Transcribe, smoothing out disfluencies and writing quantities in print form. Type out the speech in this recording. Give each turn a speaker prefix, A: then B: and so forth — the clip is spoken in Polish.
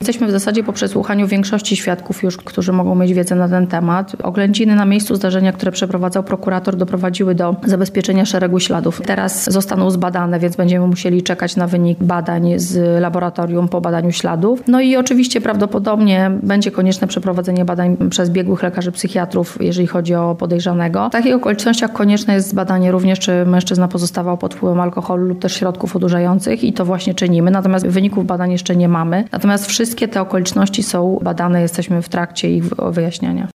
A: jesteśmy w zasadzie po przesłuchaniu większości świadków już, którzy mogą mieć wiedzę na ten temat. Oględziny na miejscu zdarzenia, które przeprowadzał prokurator, doprowadziły do zabezpieczenia szeregu śladów. Teraz zostaną zbadane, więc będziemy musieli czekać na wynik badań z laboratorium po badaniu śladów. No i oczywiście prawdopodobnie będzie konieczne przeprowadzenie badań przez biegłych lekarzy psychiatrów, jeżeli chodzi o podejrzanego. W takich okolicznościach konieczne jest zbadanie również, czy mężczyzna pozostawał pod wpływem alkoholu lub też środków odurzających i to właśnie czynimy. Natomiast wyników badań jeszcze nie mamy. Natomiast wszystkie te okoliczności są badane, jesteśmy w trakcie ich wyjaśniania.